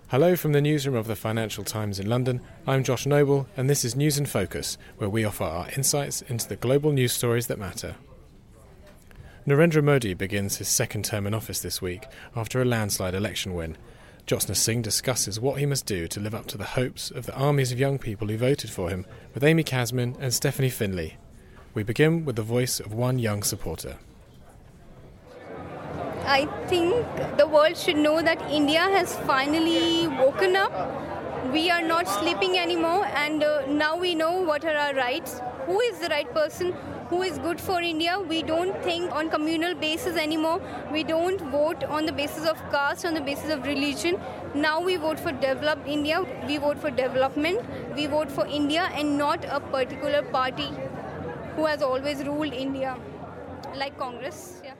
Hello from the newsroom of the Financial Times in London. I'm Josh Noble, and this is News in Focus, where we offer our insights into the global news stories that matter. Narendra Modi begins his second term in office this week after a landslide election win. Jyotsna Singh discusses what he must do to live up to the hopes of the armies of young people who voted for him with Amy Casman and Stephanie Finlay. We begin with the voice of one young supporter. I think the world should know that India has finally woken up. We are not sleeping anymore, and now we know what are our rights. Who is the right person? Who is good for India? We don't think on communal basis anymore. We don't vote on the basis of caste, on the basis of religion. Now we vote for developed India. We vote for development. We vote for India and not a particular party who has always ruled India, like Congress. Yeah.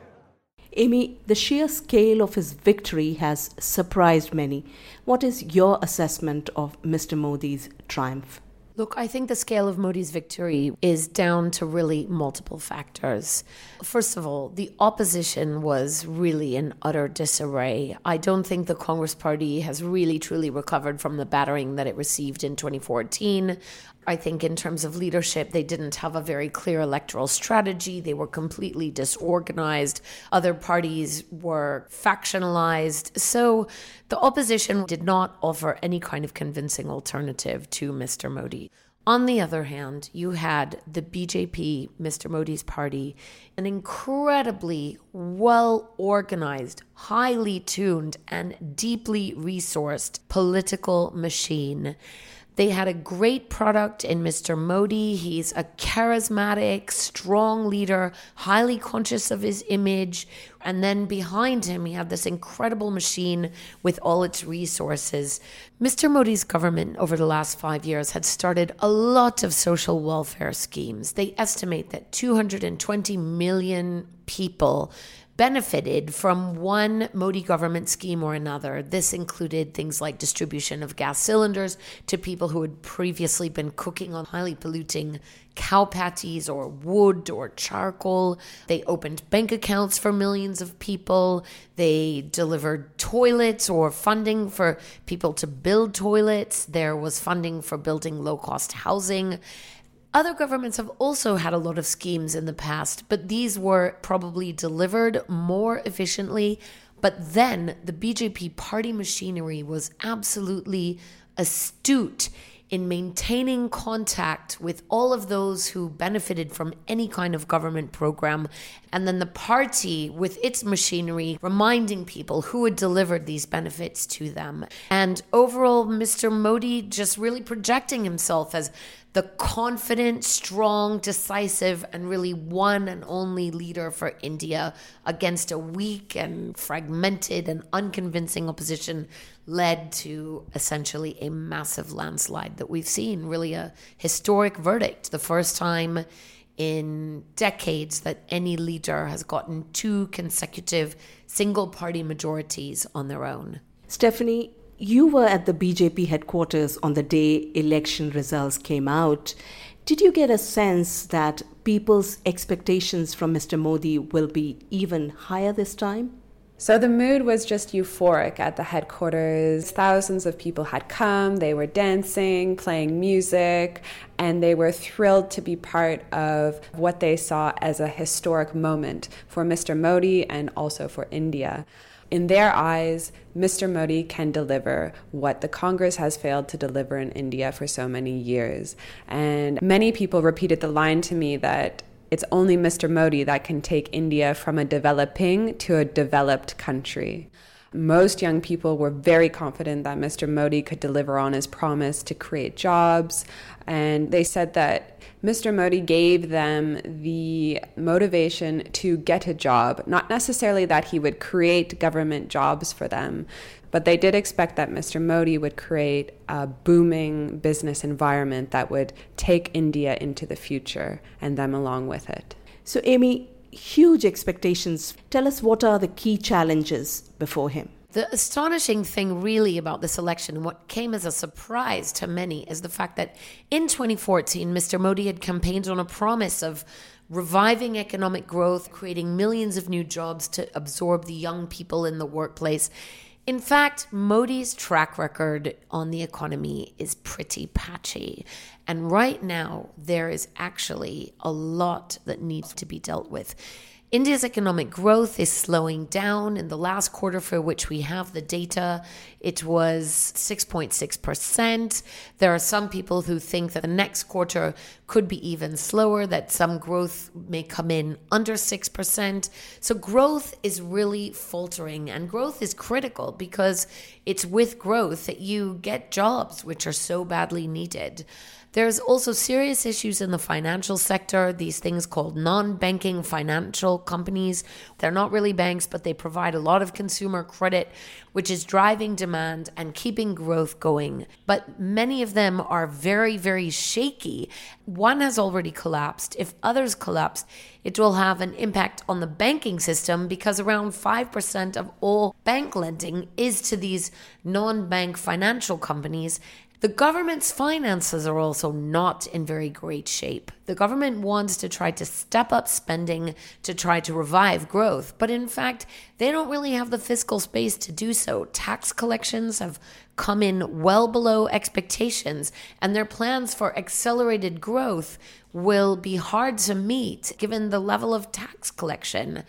Amy, the sheer scale of his victory has surprised many. What is your assessment of Mr. Modi's triumph? Look, I think the scale of Modi's victory is down to really multiple factors. First of all, the opposition was really in utter disarray. I don't think the Congress Party has really truly recovered from the battering that it received in 2014. I think in terms of leadership, they didn't have a very clear electoral strategy. They were completely disorganized. Other parties were factionalized. So the opposition did not offer any kind of convincing alternative to Mr. Modi. On the other hand, you had the BJP, Mr. Modi's party, an incredibly well-organized, highly tuned, and deeply resourced political machine. They had a great product in Mr. Modi. He's a charismatic, strong leader, highly conscious of his image. And then behind him, he had this incredible machine with all its resources. Mr. Modi's government over the last 5 years had started a lot of social welfare schemes. They estimate that 220 million people benefited from one Modi government scheme or another. This included things like distribution of gas cylinders to people who had previously been cooking on highly polluting cow patties or wood or charcoal. They opened bank accounts for millions of people. They delivered toilets or funding for people to build toilets. There was funding for building low-cost housing. Other governments have also had a lot of schemes in the past, but these were probably delivered more efficiently. But then the BJP party machinery was absolutely astute in maintaining contact with all of those who benefited from any kind of government program. And then the party with its machinery reminding people who had delivered these benefits to them. And overall, Mr. Modi just really projecting himself as the confident, strong, decisive, and really one and only leader for India against a weak and fragmented and unconvincing opposition led to essentially a massive landslide that we've seen, really a historic verdict, the first time in decades that any leader has gotten 2 consecutive single-party majorities on their own. Stephanie, you were at the BJP headquarters on the day election results came out. Did you get a sense that people's expectations from Mr. Modi will be even higher this time? So the mood was just euphoric at the headquarters. Thousands of people had come, they were dancing, playing music, and they were thrilled to be part of what they saw as a historic moment for Mr. Modi and also for India. In their eyes, Mr. Modi can deliver what the Congress has failed to deliver in India for so many years. And many people repeated the line to me that it's only Mr. Modi that can take India from a developing to a developed country. Most young people were very confident that Mr. Modi could deliver on his promise to create jobs. And they said that Mr. Modi gave them the motivation to get a job, not necessarily that he would create government jobs for them, but they did expect that Mr. Modi would create a booming business environment that would take India into the future and them along with it. So, Amy, huge expectations. Tell us, what are the key challenges before him? The astonishing thing really about this election, and what came as a surprise to many, is the fact that in 2014, Mr. Modi had campaigned on a promise of reviving economic growth, creating millions of new jobs to absorb the young people in the workplace. In fact, Modi's track record on the economy is pretty patchy. And right now, there is actually a lot that needs to be dealt with. India's economic growth is slowing down. In the last quarter for which we have the data, it was 6.6%. There are some people who think that the next quarter could be even slower, that some growth may come in under 6%. So growth is really faltering, and growth is critical because it's with growth that you get jobs, which are so badly needed. There's also serious issues in the financial sector, these things called non-banking financial companies. They're not really banks, but they provide a lot of consumer credit, which is driving demand and keeping growth going. But many of them are very, very shaky. One has already collapsed. If others collapse, it will have an impact on the banking system because around 5% of all bank lending is to these non-bank financial companies. The government's finances are also not in very great shape. The government wants to try to step up spending to try to revive growth, but in fact, they don't really have the fiscal space to do so. Tax collections have come in well below expectations, and their plans for accelerated growth will be hard to meet given the level of tax collection.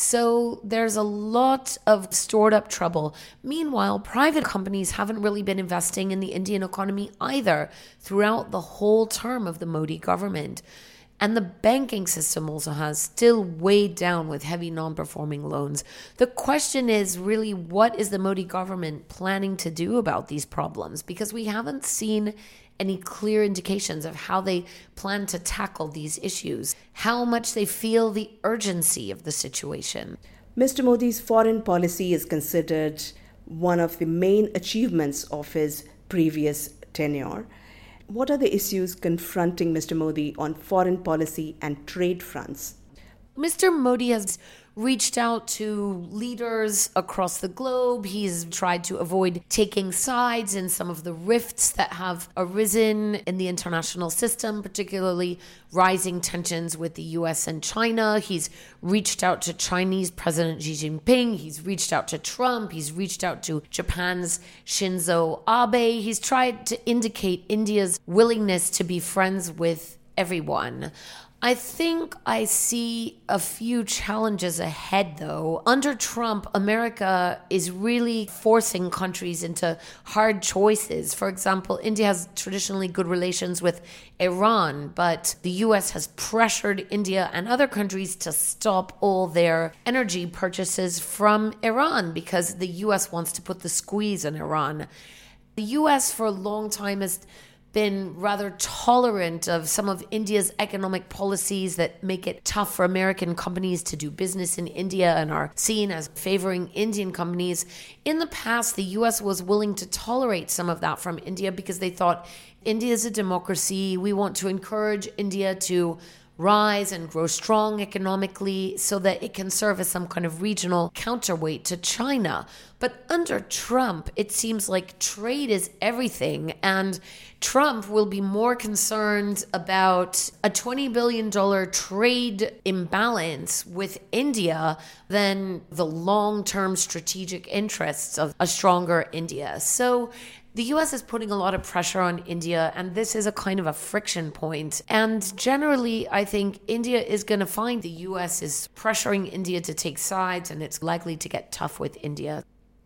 So there's a lot of stored up trouble. Meanwhile, private companies haven't really been investing in the Indian economy either throughout the whole term of the Modi government. And the banking system also has still weighed down with heavy non-performing loans. The question is really, what is the Modi government planning to do about these problems? Because we haven't seen any clear indications of how they plan to tackle these issues, how much they feel the urgency of the situation. Mr. Modi's foreign policy is considered one of the main achievements of his previous tenure. What are the issues confronting Mr. Modi on foreign policy and trade fronts? Mr. Modi has reached out to leaders across the globe. He's tried to avoid taking sides in some of the rifts that have arisen in the international system, particularly rising tensions with the US and China. He's reached out to Chinese President Xi Jinping. He's reached out to Trump. He's reached out to Japan's Shinzo Abe. He's tried to indicate India's willingness to be friends with everyone. I think I see a few challenges ahead, though. Under Trump, America is really forcing countries into hard choices. For example, India has traditionally good relations with Iran, but the US has pressured India and other countries to stop all their energy purchases from Iran because the US wants to put the squeeze on Iran. The US for a long time has been rather tolerant of some of India's economic policies that make it tough for American companies to do business in India and are seen as favoring Indian companies. In the past, the US was willing to tolerate some of that from India because they thought India is a democracy. We want to encourage India to rise and grow strong economically so that it can serve as some kind of regional counterweight to China. But under Trump, it seems like trade is everything, and Trump will be more concerned about a $20 billion trade imbalance with India than the long-term strategic interests of a stronger India. So the US is putting a lot of pressure on India, and this is a kind of a friction point. And generally, I think India is going to find the US is pressuring India to take sides, and it's likely to get tough with India.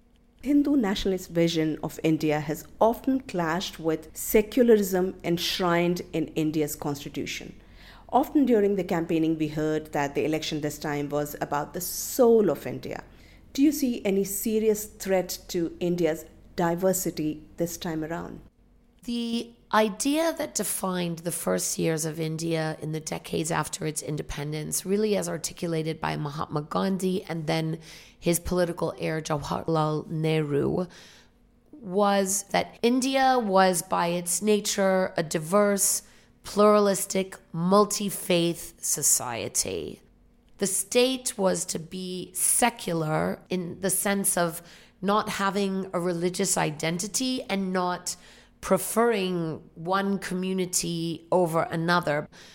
Hindu nationalist vision of India has often clashed with secularism enshrined in India's constitution. Often during the campaigning, we heard that the election this time was about the soul of India. Do you see any serious threat to India's diversity this time around? The idea that defined the first years of India in the decades after its independence, really as articulated by Mahatma Gandhi and then his political heir Jawaharlal Nehru, was that India was by its nature a diverse, pluralistic, multi-faith society. The state was to be secular in the sense of not having a religious identity and not preferring one community over another.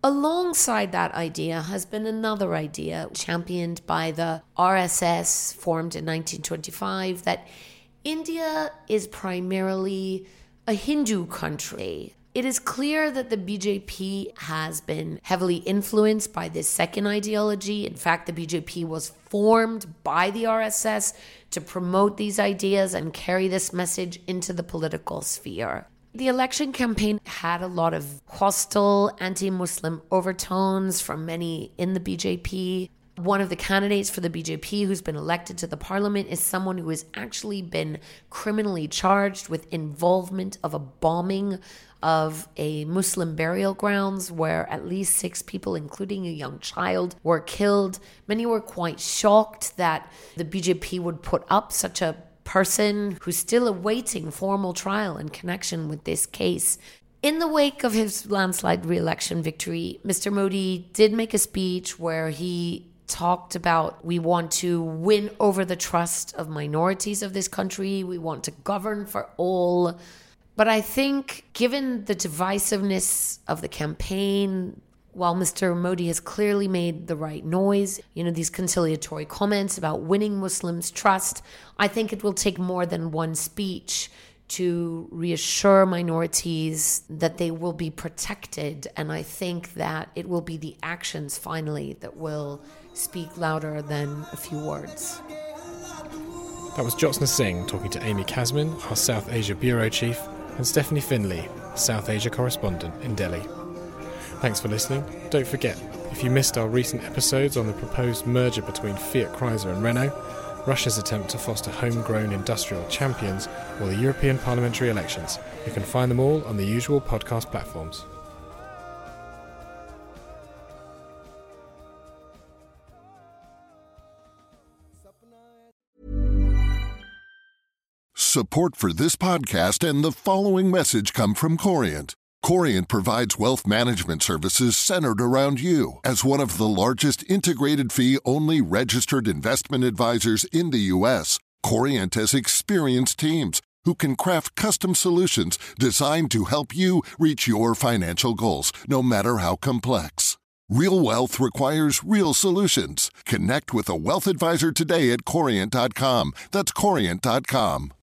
Alongside that idea has been another idea championed by the RSS, formed in 1925, that India is primarily a Hindu country. It is clear that the BJP has been heavily influenced by this second ideology. In fact, the BJP was formed by the RSS to promote these ideas and carry this message into the political sphere. The election campaign had a lot of hostile, anti-Muslim overtones from many in the BJP. One of the candidates for the BJP who's been elected to the parliament is someone who has actually been criminally charged with involvement of a bombing of a Muslim burial grounds where at least 6 people, including a young child, were killed. Many were quite shocked that the BJP would put up such a person who's still awaiting formal trial in connection with this case. In the wake of his landslide re-election victory, Mr. Modi did make a speech where he talked about, we want to win over the trust of minorities of this country. We want to govern for all. But I think given the divisiveness of the campaign, while Mr. Modi has clearly made the right noise, these conciliatory comments about winning Muslims' trust, I think it will take more than one speech to reassure minorities that they will be protected. And I think that it will be the actions finally that will speak louder than a few words. That was Jyotsna Singh talking to Amy Kasmin, our South Asia Bureau Chief, and Stephanie Finley, South Asia correspondent in Delhi. Thanks for listening. Don't forget, if you missed our recent episodes on the proposed merger between Fiat Chrysler and Renault, Russia's attempt to foster homegrown industrial champions, or the European parliamentary elections, you can find them all on the usual podcast platforms. Support for this podcast and the following message come from Corient. Corient provides wealth management services centered around you. As one of the largest integrated fee-only registered investment advisors in the U.S., Corient has experienced teams who can craft custom solutions designed to help you reach your financial goals, no matter how complex. Real wealth requires real solutions. Connect with a wealth advisor today at Corient.com. That's Corient.com.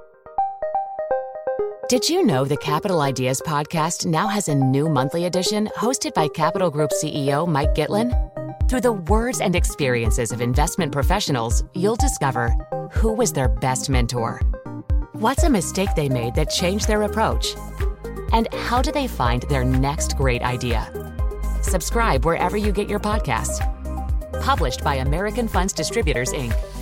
Did you know the Capital Ideas podcast now has a new monthly edition hosted by Capital Group CEO Mike Gitlin? Through the words and experiences of investment professionals, you'll discover who was their best mentor, what's a mistake they made that changed their approach, and how do they find their next great idea. Subscribe wherever you get your podcasts. Published by American Funds Distributors, Inc.